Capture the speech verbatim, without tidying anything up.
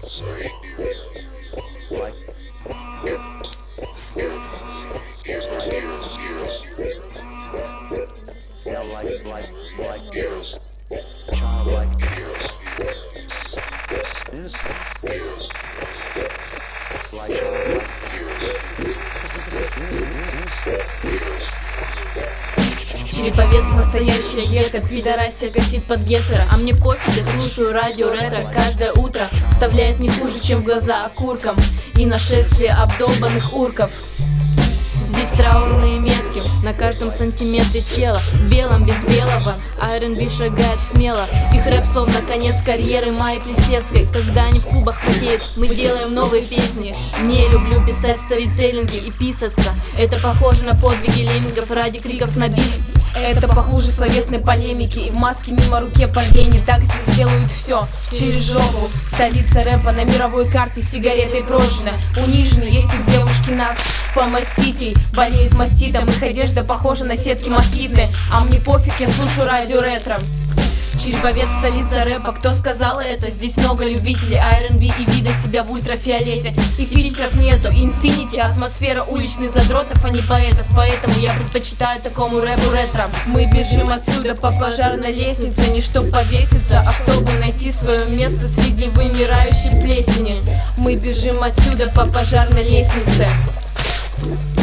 Череповец настоящая гетто, пидорасия косит под гетера. А мне пофиг, я слушаю радио ретро каждое утро. Вставляет не хуже, чем в глаза окурком и нашествие обдолбанных урков. Здесь траурные метки на каждом сантиметре тела. В белом без белого ар энд би шагает смело. Их рэп словно конец карьеры Майи Плесецкой. Когда они в клубах потеют, мы делаем новые песни. Не люблю писать сторителлинги и писаться. Это похоже на подвиги леммингов ради криков на бис. Это похуже словесной полемики. И в маске мимо руке по гене. Так здесь делают все через жопу. Столица рэпа на мировой карте сигаретой прожжена. Унижены есть у девушки нас помаститей. Болеет маститом, их одежда похожа на сетки москитные. А мне пофиг, я слушаю радио ретро. Череповец, столица рэпа, кто сказал это? Здесь много любителей ар энд би и вида себя в ультрафиолете. И фильтров нету, инфинити, атмосфера уличных задротов, а не поэтов. Поэтому я предпочитаю такому рэпу ретро. Мы бежим отсюда по пожарной лестнице, не чтоб повеситься, а чтобы найти свое место среди вымирающей плесени. Мы бежим отсюда по пожарной лестнице.